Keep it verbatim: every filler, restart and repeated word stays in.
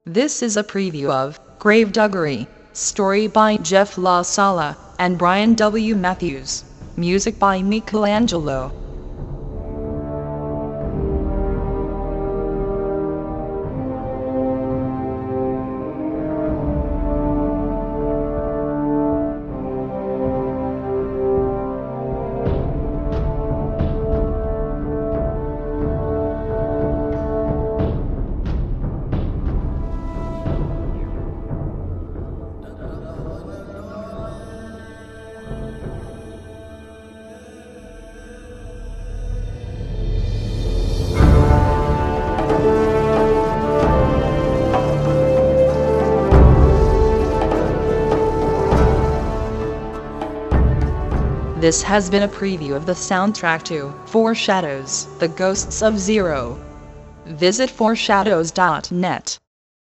This is a preview of Graveduggery, story by Jeff La Sala and Brian W. Matthews, music by Michelangelo. This has been a preview of the soundtrack to Four Shadows, The Ghosts of Zero. Visit four shadows dot net.